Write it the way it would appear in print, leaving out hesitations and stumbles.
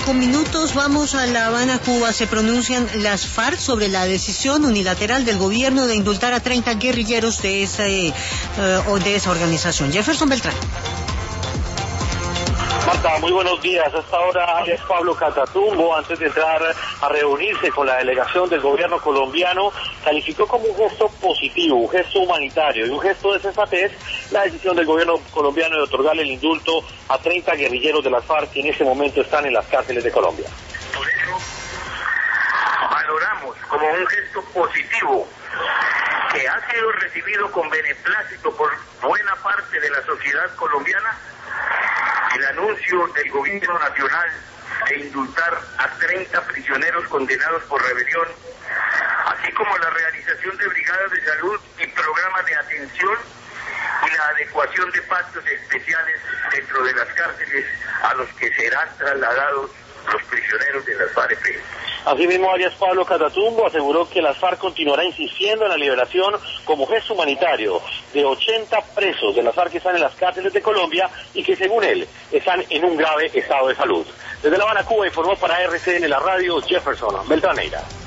5 minutos. Vamos a La Habana, Cuba. Se pronuncian las FARC sobre la decisión unilateral del gobierno de indultar a 30 guerrilleros de esa organización. Jefferson Beltrán. Marta, muy buenos días. Hasta ahora es Pablo Catatumbo, antes de entrar a reunirse con la delegación del gobierno colombiano, calificó como un gesto positivo, un gesto humanitario y un gesto de sensatez la decisión del gobierno colombiano de otorgarle el indulto a 30 guerrilleros de las FARC que en este momento están en las cárceles de Colombia. Por eso valoramos como un gesto positivo que ha sido recibido con beneplácito por buena parte de la sociedad colombiana el anuncio del gobierno nacional de indultar a 30 prisioneros condenados por rebelión, así como la realización de brigadas de salud y programas de atención y la adecuación de pactos especiales dentro de las cárceles a los que serán trasladados los prisioneros de las FARC. Asimismo, alias Pablo Catatumbo aseguró que las FARC continuará insistiendo en la liberación como gesto humanitario de 80 presos de las FARC que están en las cárceles de Colombia y que, según él, están en un grave estado de salud. Desde La Habana, Cuba, informó para RCN la radio Jefferson Beltrán.